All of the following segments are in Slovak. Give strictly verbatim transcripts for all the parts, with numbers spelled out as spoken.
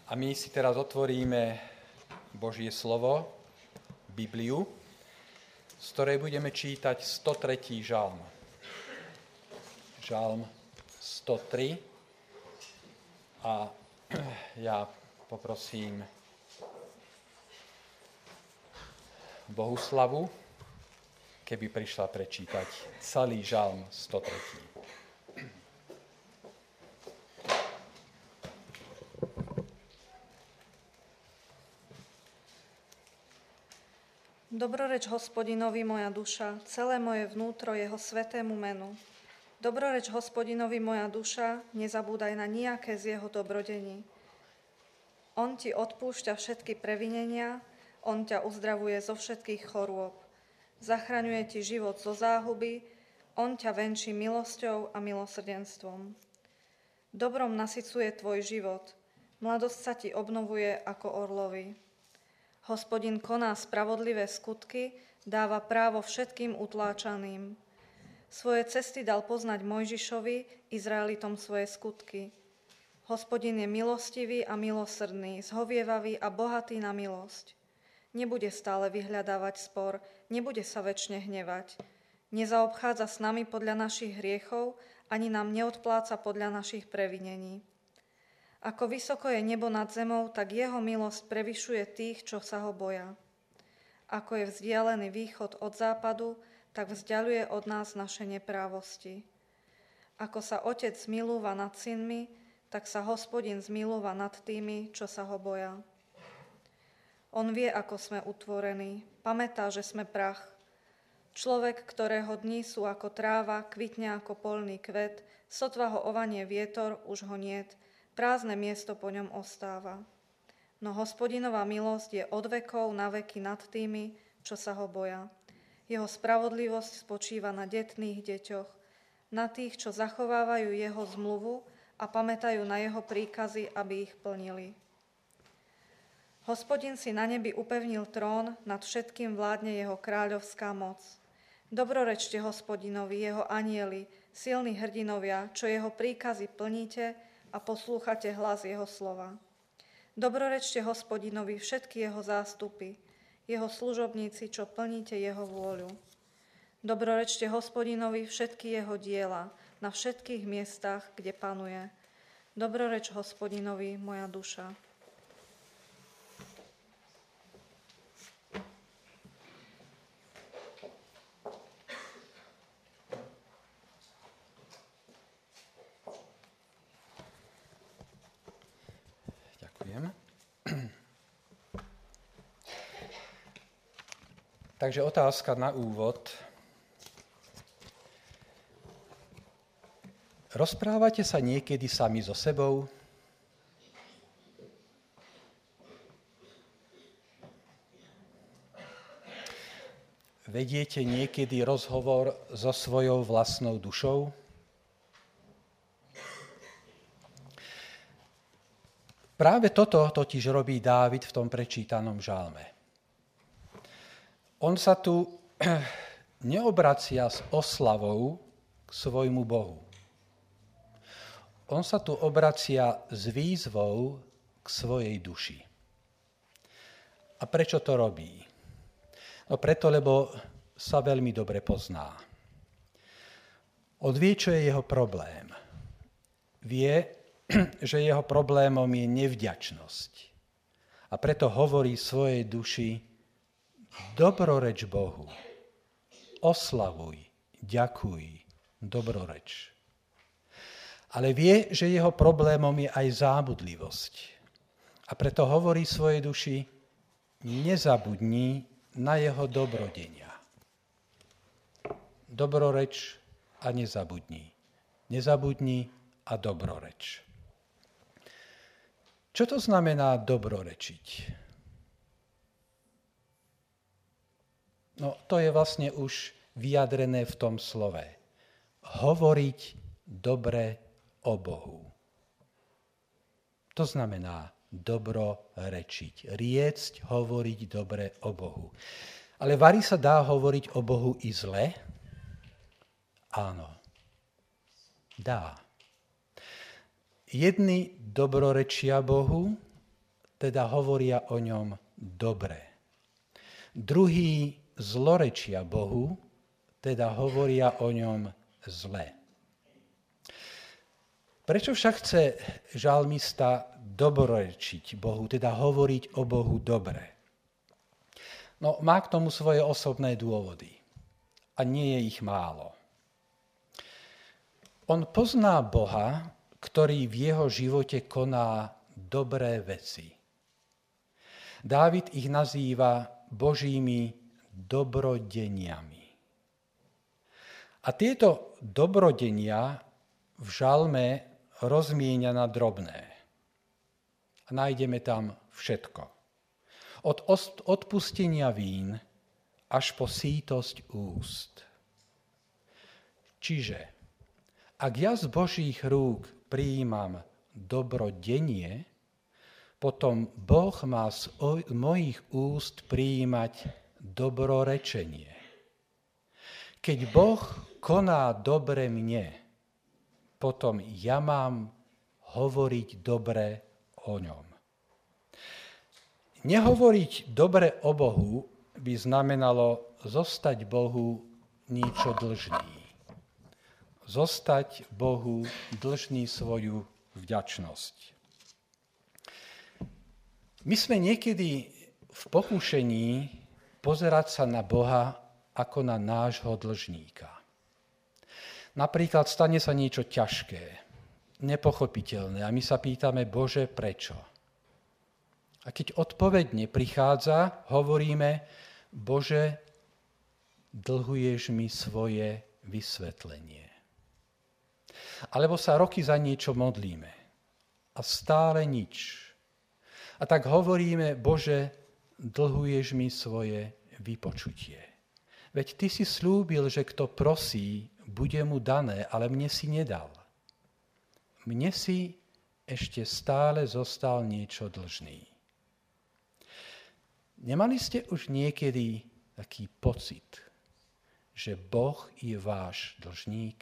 A my si teraz otvoríme Božie slovo, Bibliu, z ktorej budeme čítať sto tretí žalm. Žalm sto tri. A ja poprosím Bohuslavu, keby prišla prečítať celý žalm sto tri. Dobroreč Hospodinovi moja duša, celé moje vnútro jeho svätému menu. Dobroreč Hospodinovi moja duša, nezabúdaj na nijaké z jeho dobrodení. On ti odpúšťa všetky previnenia, on ťa uzdravuje zo všetkých chorôb. Zachraňuje ti život zo záhuby, on ťa venčí milosťou a milosrdenstvom. Dobrom nasycuje tvoj život, mladosť sa ti obnovuje ako orlovi. Hospodin koná spravodlivé skutky, dáva právo všetkým utláčaným. Svoje cesty dal poznať Mojžišovi, Izraelitom svoje skutky. Hospodin je milostivý a milosrdný, zhovievavý a bohatý na milosť. Nebude stále vyhľadávať spor, nebude sa večne hnevať. Nezaobchádza s nami podľa našich hriechov, ani nám neodpláca podľa našich previnení. Ako vysoko je nebo nad zemou, tak jeho milosť prevyšuje tých, čo sa ho boja. Ako je vzdialený východ od západu, tak vzdialuje od nás naše neprávosti. Ako sa otec zmilúva nad synmi, tak sa Hospodin zmilúva nad tými, čo sa ho boja. On vie, ako sme utvorení, pamätá, že sme prach. Človek, ktorého dni sú ako tráva, kvitne ako polný kvet, sotva ho ovanie vietor, už ho niet, prázdne miesto po ňom ostáva. No Hospodinová milosť je od vekov na veky nad tými, čo sa ho boja. Jeho spravodlivosť spočíva na detných deťoch, na tých, čo zachovávajú jeho zmluvu a pamätajú na jeho príkazy, aby ich plnili. Hospodin si na nebi upevnil trón, nad všetkým vládne jeho kráľovská moc. Dobrorečte Hospodinovi, jeho anjeli, silní hrdinovia, čo jeho príkazy plníte a poslúchate hlas jeho slova. Dobrorečte Hospodinovi všetky jeho zástupy, jeho služobníci, čo plníte jeho vôľu. Dobrorečte Hospodinovi všetky jeho diela, na všetkých miestach, kde panuje. Dobroreč Hospodinovi moja duša. Takže otázka na úvod. Rozprávate sa niekedy sami so sebou? Vediete niekedy rozhovor so svojou vlastnou dušou? Práve toto totiž robí Dávid v tom prečítanom žalme. On sa tu neobracia s oslavou k svojmu Bohu. On sa tu obracia s výzvou k svojej duši. A prečo to robí? No preto, lebo sa veľmi dobre pozná. On vie, čo je jeho problém. Vie, že jeho problémom je nevďačnosť. A preto hovorí svojej duši: dobroreč Bohu, oslavuj, ďakuj, dobroreč. Ale vie, že jeho problémom je aj zábudlivosť. A preto hovorí svojej duši: nezabudni na jeho dobrodenia. Dobroreč a nezabudni. Nezabudni a dobroreč. Čo to znamená dobrorečiť? No, to je vlastne už vyjadrené v tom slove. Hovoriť dobre o Bohu. To znamená dobrorečiť. Riecť, hovoriť dobre o Bohu. Ale vari sa dá hovoriť o Bohu i zle? Áno. Dá. Jedni dobrorečia Bohu teda hovoria o ňom dobre. Druhí zlorečia Bohu, teda hovoria o ňom zle. Prečo však chce žalmista dobrorečiť Bohu, teda hovoriť o Bohu dobre? No, má k tomu svoje osobné dôvody. A nie je ich málo. On pozná Boha, ktorý v jeho živote koná dobré veci. Dávid ich nazýva Božími dobrodeniami. A tieto dobrodenia v žalme rozmienia na drobné. A nájdeme tam všetko. Od odpustenia vín až po sítosť úst. Čiže, ak ja z Božích rúk prijímam dobrodenie, potom Boh má z mojich úst prijímať dobrorečenie. Keď Boh koná dobre mne, potom ja mám hovoriť dobre o ňom. Nehovoriť dobre o Bohu by znamenalo zostať Bohu niečo dlžný. Zostať Bohu dlžný svoju vďačnosť. My sme niekedy v pokúšení pozerať sa na Boha ako na nášho dlžníka. Napríklad stane sa niečo ťažké, nepochopiteľné a my sa pýtame, Bože, prečo? A keď odpoveď neprichádza, hovoríme, Bože, dlhuješ mi svoje vysvetlenie. Alebo sa roky za niečo modlíme a stále nič. A tak hovoríme, Bože, dlhuješ mi svoje vypočutie. Veď ty si slúbil, že kto prosí, bude mu dané, ale mne si nedal. Mne si ešte stále zostal niečo dlžný. Nemali ste už niekedy taký pocit, že Boh je váš dlžník?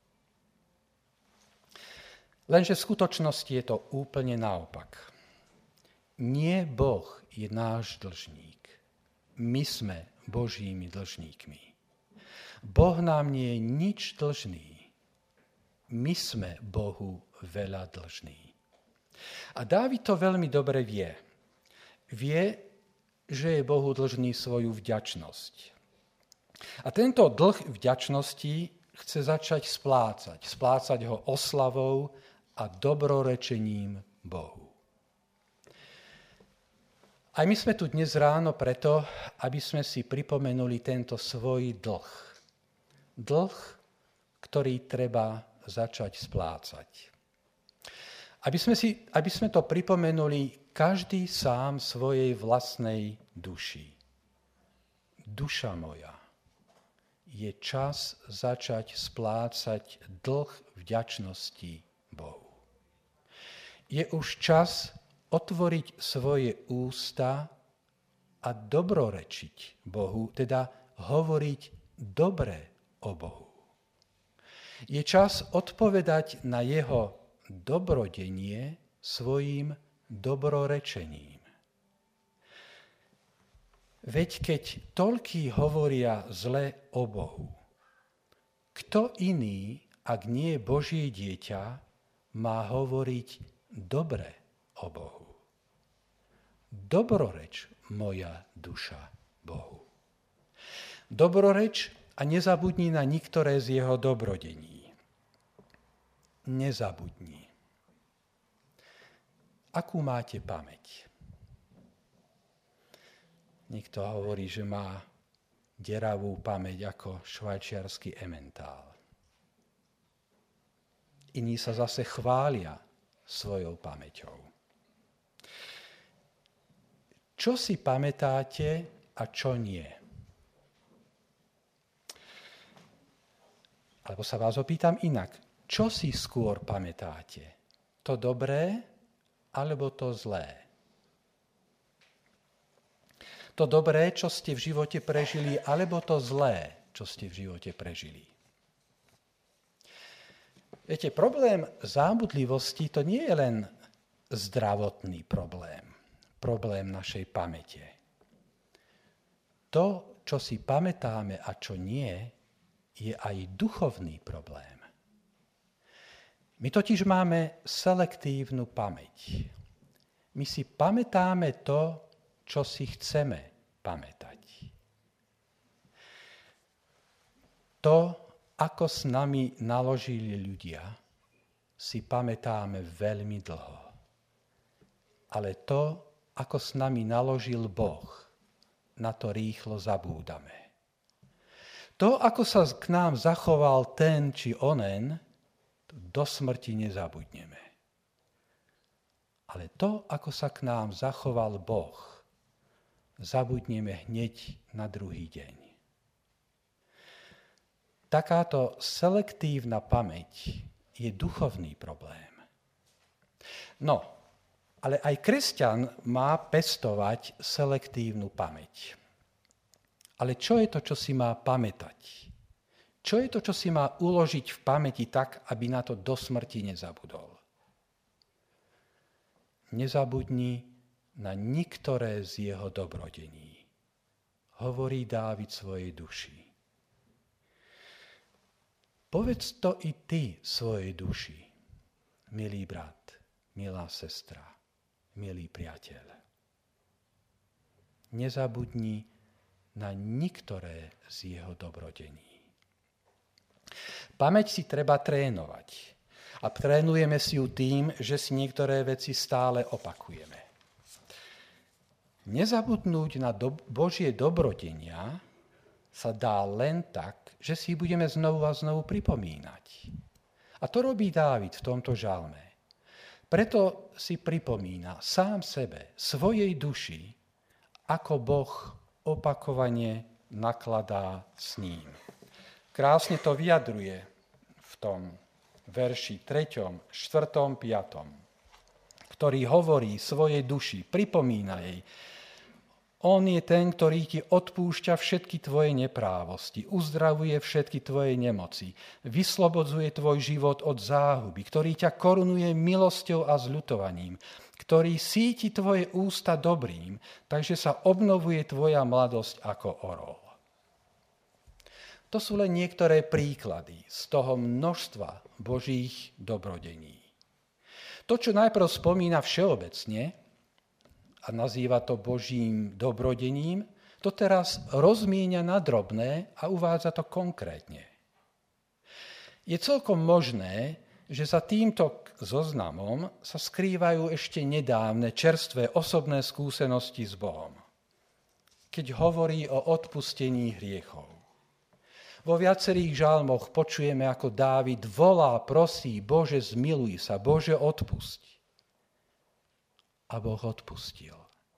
Lenže v skutočnosti je to úplne naopak. Nie Boh je náš dlžník. My sme Božími dlžníkmi. Boh nám nie je nič dlžný. My sme Bohu veľa dlžní. A Dávid to veľmi dobre vie. Vie, že je Bohu dlžný svoju vďačnosť. A tento dlh vďačnosti chce začať splácať. Splácať ho oslavou a dobrorečením Bohu. Aj my sme tu dnes ráno preto, aby sme si pripomenuli tento svoj dlh. Dlh, ktorý treba začať splácať. Aby sme, si, aby sme to pripomenuli každý sám svojej vlastnej duši. Duša moja, je čas začať splácať dlh vďačnosti Bohu. Je už čas otvoriť svoje ústa a dobrorečiť Bohu, teda hovoriť dobre o Bohu. Je čas odpovedať na jeho dobrodenie svojím dobrorečením. Veď keď toľkí hovoria zle o Bohu, kto iný, ak nie Božie dieťa, má hovoriť dobre o Bohu? Dobroreč, moja duša, Bohu. Dobroreč a nezabudni na niektoré z jeho dobrodení. Nezabudni. Akú máte pamäť? Niekto hovorí, že má deravú pamäť ako švajčiarsky ementál. Iní sa zase chvália svojou pamäťou. Čo si pamätáte a čo nie? Alebo sa vás opýtam inak. Čo si skôr pamätáte? To dobré alebo to zlé? To dobré, čo ste v živote prežili, alebo to zlé, čo ste v živote prežili? Viete, problém zábudlivosti to nie je len zdravotný problém. problém našej pamäte. To, čo si pamätáme a čo nie, je aj duchovný problém. My totiž máme selektívnu pamäť. My si pamätáme to, čo si chceme pamätať. To, ako s nami naložili ľudia, si pamätáme veľmi dlho. Ale to, ako s nami naložil Boh, na to rýchlo zabúdame. To, ako sa k nám zachoval ten či onen, do smrti nezabudneme. Ale to, ako sa k nám zachoval Boh, zabudneme hneď na druhý deň. Takáto selektívna pamäť je duchovný problém. No, ale aj kresťan má pestovať selektívnu pamäť. Ale čo je to, čo si má pamätať? Čo je to, čo si má uložiť v pamäti tak, aby na to do smrti nezabudol? Nezabudni na niektoré z jeho dobrodení, hovorí Dávid svojej duši. Povedz to i ty svojej duši, milý brat, milá sestra, milý priateľ. Nezabudni na niektoré z jeho dobrodení. Pamäť si treba trénovať. A trénujeme si ju tým, že si niektoré veci stále opakujeme. Nezabudnúť na do- Božie dobrodenia sa dá len tak, že si budeme znovu a znovu pripomínať. A to robí Dávid v tomto žalme. Preto si pripomína sám sebe, svojej duši, ako Boh opakovane nakladá s ním. Krásne to vyjadruje v tom verši treťom, štvrtom, piatom, ktorý hovorí svojej duši, pripomína jej, on je ten, ktorý ti odpúšťa všetky tvoje neprávosti, uzdravuje všetky tvoje nemoci, vyslobodzuje tvoj život od záhuby, ktorý ťa korunuje milosťou a zľutovaním, ktorý síti tvoje ústa dobrým, takže sa obnovuje tvoja mladosť ako orol. To sú len niektoré príklady z toho množstva Božích dobrodení. To, čo najprv spomína všeobecne, a nazýva to Božím dobrodením, to teraz rozmienia na drobné a uvádza to konkrétne. Je celkom možné, že za týmto zoznamom sa skrývajú ešte nedávne, čerstvé osobné skúsenosti s Bohom, keď hovorí o odpustení hriechov. Vo viacerých žalmoch počujeme, ako Dávid volá, prosí, Bože, zmiluj sa, Bože, odpusť. A Boh odpustil.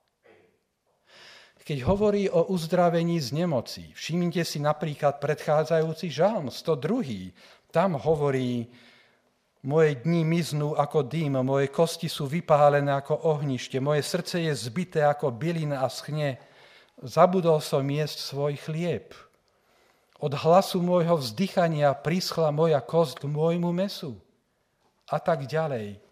Keď hovorí o uzdravení z nemocí, všimnite si napríklad predchádzajúci žalm, sto druhý. Tam hovorí, moje dni miznú ako dým, moje kosti sú vypálené ako ohnište, moje srdce je zbité ako bylina a schne. Zabudol som jesť svoj chlieb. Od hlasu môjho vzdychania prischla moja kosť k môjmu mäsu. A tak ďalej.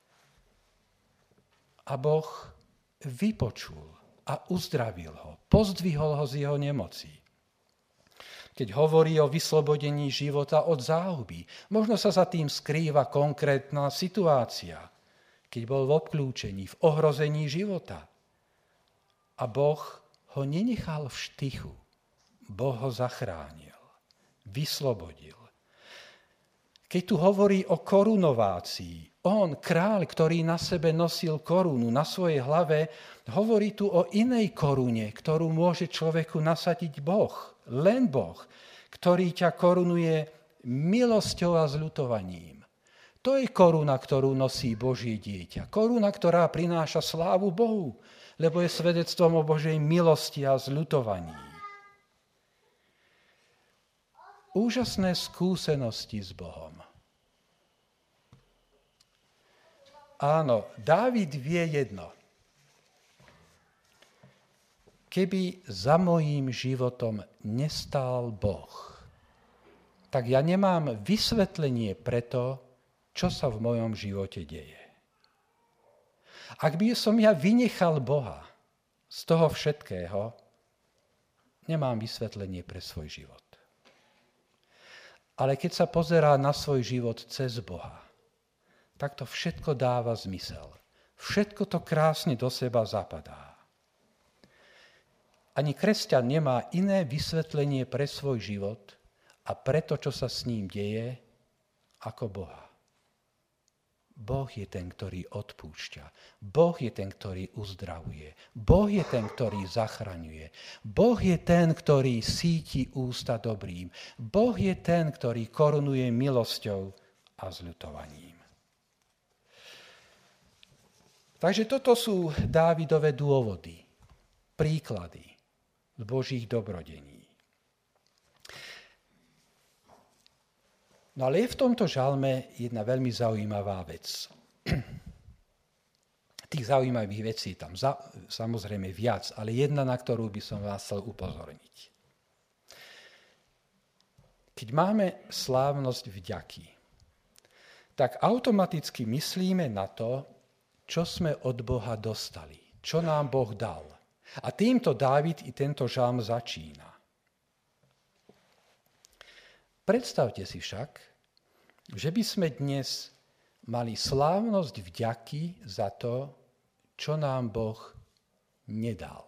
A Boh vypočul a uzdravil ho, pozdvihol ho z jeho nemocí. Keď hovorí o vyslobodení života od záhuby, možno sa za tým skrýva konkrétna situácia, keď bol v obklúčení, v ohrození života. A Boh ho nenechal v štychu. Boh ho zachránil, vyslobodil. Keď tu hovorí o korunovácii, on, kráľ, ktorý na sebe nosil korunu, na svojej hlave, hovorí tu o inej korune, ktorú môže človeku nasadiť Boh, len Boh, ktorý ťa korunuje milosťou a zľutovaním. To je koruna, ktorú nosí Božie dieťa. Koruna, ktorá prináša slávu Bohu, lebo je svedectvom o Božej milosti a zľutovaní. Úžasné skúsenosti s Bohom. Áno, Dávid vie jedno. Keby za mojím životom nestál Boh, tak ja nemám vysvetlenie pre to, čo sa v mojom živote deje. Ak by som ja vynechal Boha z toho všetkého, nemám vysvetlenie pre svoj život. Ale keď sa pozerá na svoj život cez Boha, tak to všetko dáva zmysel. Všetko to krásne do seba zapadá. Ani kresťan nemá iné vysvetlenie pre svoj život a pre to, čo sa s ním deje, ako Boha. Boh je ten, ktorý odpúšťa. Boh je ten, ktorý uzdravuje. Boh je ten, ktorý zachraňuje. Boh je ten, ktorý síti ústa dobrým. Boh je ten, ktorý korunuje milosťou a zľutovaním. Takže toto sú Dávidove dôvody, príklady z Božích dobrodení. No ale je v tomto žalme jedna veľmi zaujímavá vec. Tých zaujímavých vecí je tam za, samozrejme viac, ale jedna, na ktorú by som vás chcel upozorniť. Keď máme slávnosť vďaky, tak automaticky myslíme na to, čo sme od Boha dostali, čo nám Boh dal. A týmto Dávid i tento žalm začína. Predstavte si však, že by sme dnes mali slávnosť vďaky za to, čo nám Boh nedal.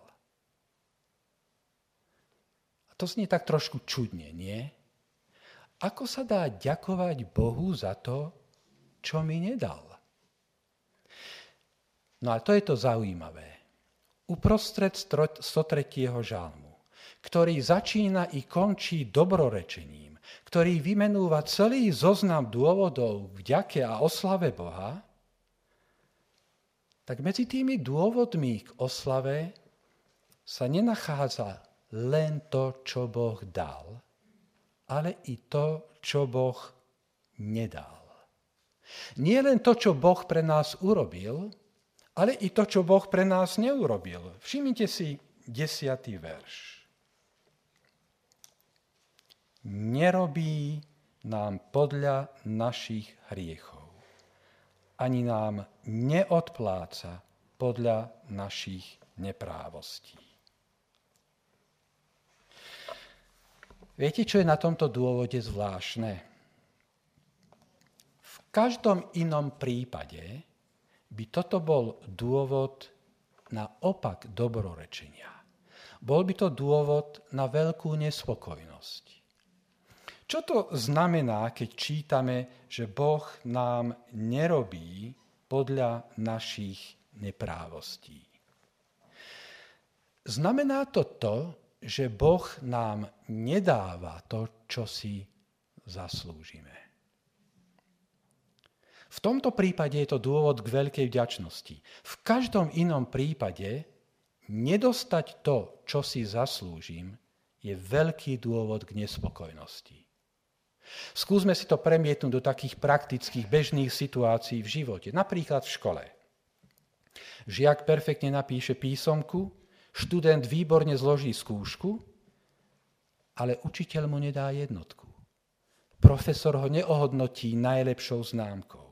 A to znie tak trošku čudne, nie? Ako sa dá ďakovať Bohu za to, čo mi nedal? No a to je to zaujímavé. Uprostred stotretieho žalmu, ktorý začína i končí dobrorečením, ktorý vymenúva celý zoznam dôvodov k vďake a oslave Boha, tak medzi tými dôvodmi k oslave sa nenachádza len to, čo Boh dal, ale i to, čo Boh nedal. Nie len to, čo Boh pre nás urobil, ale i to, čo Boh pre nás neurobil. Všimnite si desiatý verš. Nerobí nám podľa našich hriechov, ani nám neodpláca podľa našich neprávostí. Viete, čo je na tomto dôvode zvláštne? V každom inom prípade by toto bol dôvod na opak dobrorečenia. Bol by to dôvod na veľkú nespokojnosť. Čo to znamená, keď čítame, že Boh nám nerobí podľa našich neprávostí? Znamená to to, že Boh nám nedáva to, čo si zaslúžime. V tomto prípade je to dôvod k veľkej vďačnosti. V každom inom prípade nedostať to, čo si zaslúžim, je veľký dôvod k nespokojnosti. Skúsme si to premietnúť do takých praktických bežných situácií v živote. Napríklad v škole. Žiak perfektne napíše písomku, študent výborne zloží skúšku, ale učiteľ mu nedá jednotku. Profesor ho neohodnotí najlepšou známkou.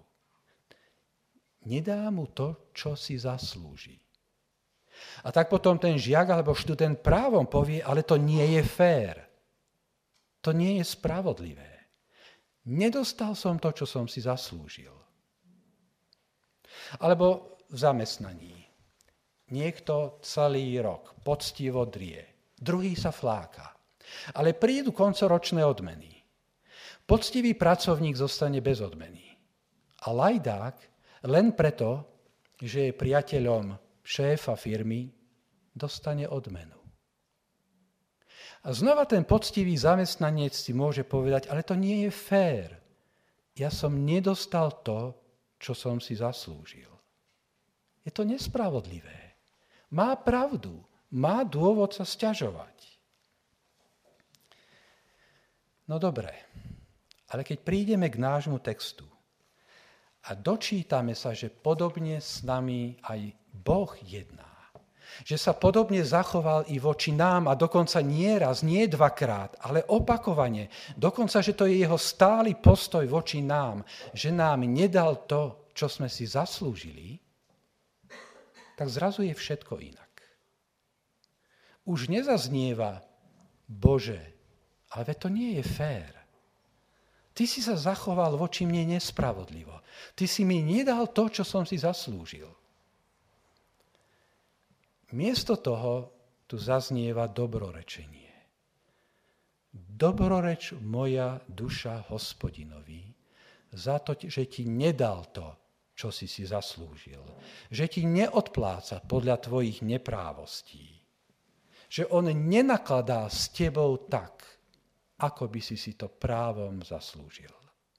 Nedá mu to, čo si zaslúži. A tak potom ten žiak alebo študent právom povie, ale to nie je fér. To nie je spravodlivé. Nedostal som to, čo som si zaslúžil. Alebo v zamestnaní. Niekto celý rok poctivo drie, druhý sa fláka. Ale prídu koncoročné odmeny. Poctivý pracovník zostane bez odmeny. A lajdák len preto, že je priateľom šéfa firmy, dostane odmenu. A znova ten poctivý zamestnanec si môže povedať, ale to nie je fér. Ja som nedostal to, čo som si zaslúžil. Je to nespravodlivé. Má pravdu, má dôvod sa sťažovať. No dobre, ale keď prídeme k nášmu textu a dočítame sa, že podobne s nami aj Boh jedná, že sa podobne zachoval i voči nám a dokonca nie raz, nie dvakrát, ale opakovane. Dokonca, že to je jeho stály postoj voči nám, že nám nedal to, čo sme si zaslúžili, tak zrazu je všetko inak. Už nezaznieva, Bože, ale to nie je fér. Ty si sa zachoval voči mne nespravodlivo. Ty si mi nedal to, čo som si zaslúžil. Miesto toho tu zaznieva dobrorečenie. Dobroreč moja duša Hospodinovi za to, že ti nedal to, čo si si zaslúžil. Že ti neodpláca podľa tvojich neprávostí. Že on nenakladá s tebou tak, ako by si si to právom zaslúžil.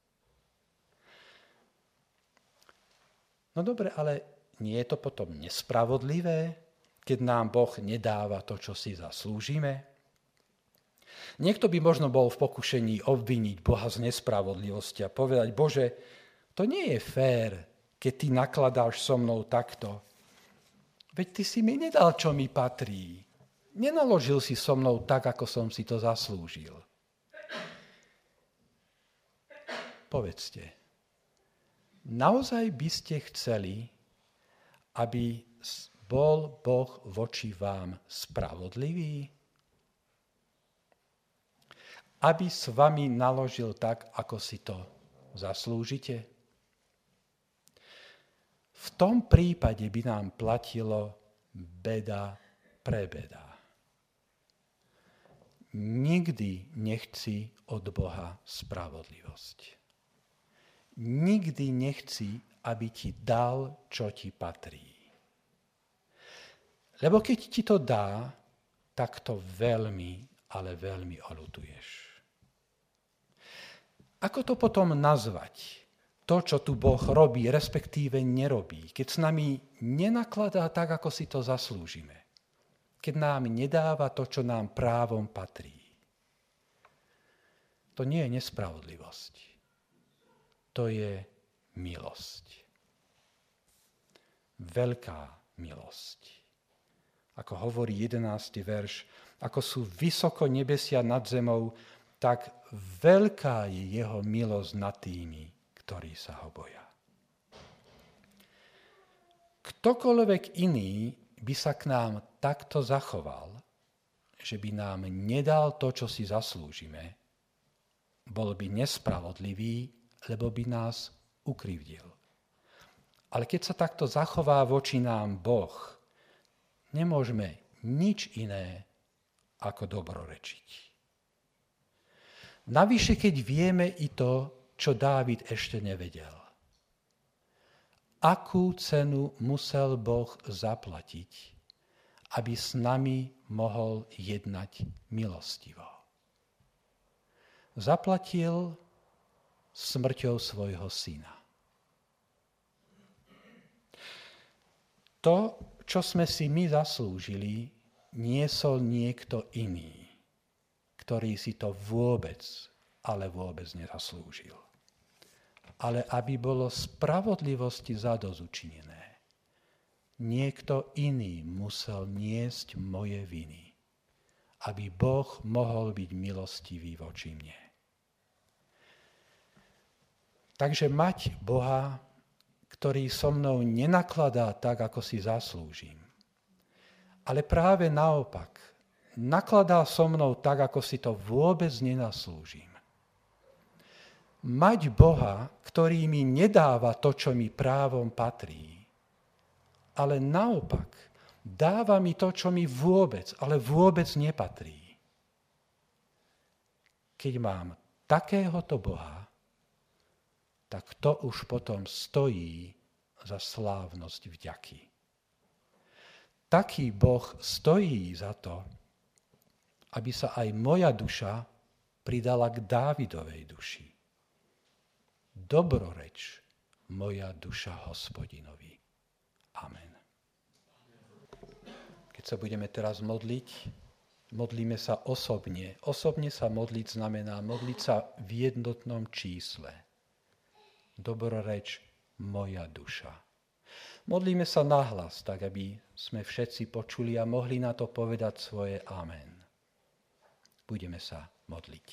No dobre, ale nie je to potom nespravodlivé, keď nám Boh nedáva to, čo si zaslúžime? Niekto by možno bol v pokušení obviniť Boha z nespravodlivosti a povedať, Bože, to nie je fér, keď ty nakladáš so mnou takto. Veď ty si mi nedal, čo mi patrí. Nenaložil si so mnou tak, ako som si to zaslúžil. Povedzte, naozaj by ste chceli, aby bol Boh voči vám spravodlivý? Aby s vami naložil tak, ako si to zaslúžite? V tom prípade by nám platilo beda pre beda. Nikdy nechci od Boha spravodlivosť. Nikdy nechci, aby ti dal, čo ti patrí. Lebo keď ti to dá, tak to veľmi, ale veľmi oľutuješ. Ako to potom nazvať? To, čo tu Boh robí, respektíve nerobí, keď s nami nenakladá tak, ako si to zaslúžime. Keď nám nedáva to, čo nám právom patrí. To nie je nespravodlivosť. To je milosť. Veľká milosť. Ako hovorí jedenásty verš, ako sú vysoko nebesia nad zemou, tak veľká je jeho milosť nad tými, ktorí sa ho boja. Ktokoľvek iný by sa k nám takto zachoval, že by nám nedal to, čo si zaslúžime, bol by nespravodlivý, lebo by nás ukrivdil. Ale keď sa takto zachová voči nám Boh, nemôžeme nič iné ako dobrorečiť. Navyše, keď vieme i to, čo Dávid ešte nevedel. Akú cenu musel Boh zaplatiť, aby s nami mohol jednať milostivo? Zaplatil smrťou svojho syna. To, čo sme si my zaslúžili, niesol niekto iný, ktorý si to vôbec, ale vôbec nezaslúžil. Ale aby bolo spravodlivosti zadozučinené, niekto iný musel niesť moje viny, aby Boh mohol byť milostivý voči mne. Takže mať Boha, ktorý so mnou nenakladá tak, ako si zaslúžim, ale práve naopak, nakladá so mnou tak, ako si to vôbec nenaslúžim. Mať Boha, ktorý mi nedáva to, čo mi právom patrí, ale naopak dáva mi to, čo mi vôbec, ale vôbec nepatrí. Keď mám takéhoto Boha, tak to už potom stojí za slávnosť vďaky. Taký Boh stojí za to, aby sa aj moja duša pridala k Dávidovej duši. Dobroreč moja duša Hospodinovi. Amen. Keď sa budeme teraz modliť, modlíme sa osobne. Osobne sa modliť znamená modliť sa v jednotnom čísle. Dobroreč moja duša. Modlíme sa nahlas, tak aby sme všetci počuli a mohli na to povedať svoje amen. Budeme sa modliť.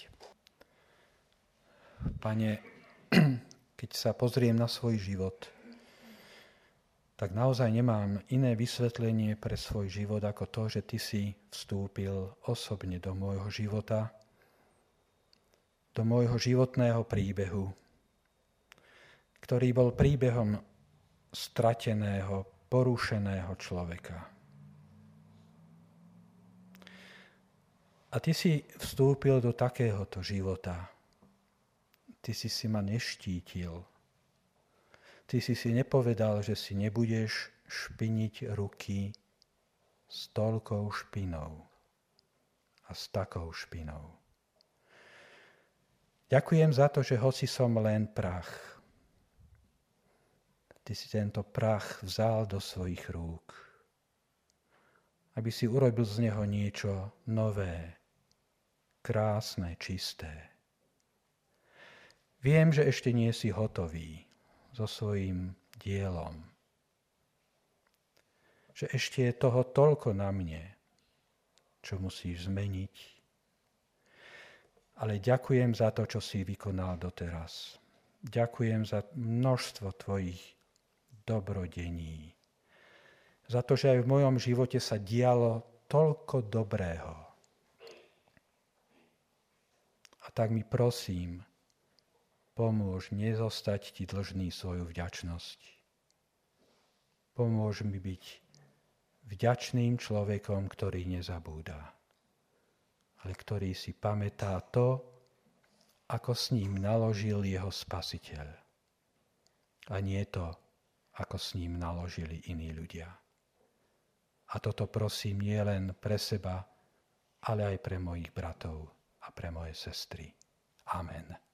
Pane, keď sa pozriem na svoj život, tak naozaj nemám iné vysvetlenie pre svoj život ako to, že ty si vstúpil osobne do môjho života, do môjho životného príbehu, ktorý bol príbehom strateného, porušeného človeka. A ty si vstúpil do takéhoto života. Ty si si ma neštítil. Ty si si nepovedal, že si nebudeš špiniť ruky s toľkou špinou a s takou špinou. Ďakujem za to, že hoci som len prach, ty si tento prach vzal do svojich rúk, aby si urobil z neho niečo nové, krásne, čisté. Viem, že ešte nie si hotový so svojím dielom. Že ešte je toho toľko na mne, čo musíš zmeniť. Ale ďakujem za to, čo si vykonal doteraz. Ďakujem za množstvo tvojich dobrodení. Za to, že aj v mojom živote sa dialo toľko dobrého. A tak mi prosím, pomôž nezostať ti dlžný svoju vďačnosť. Pomôž mi byť vďačným človekom, ktorý nezabúda, ale ktorý si pamätá to, ako s ním naložil jeho Spasiteľ. A nie to, ako s ním naložili iní ľudia. A toto prosím nie len pre seba, ale aj pre mojich bratov a pre moje sestry. Amen.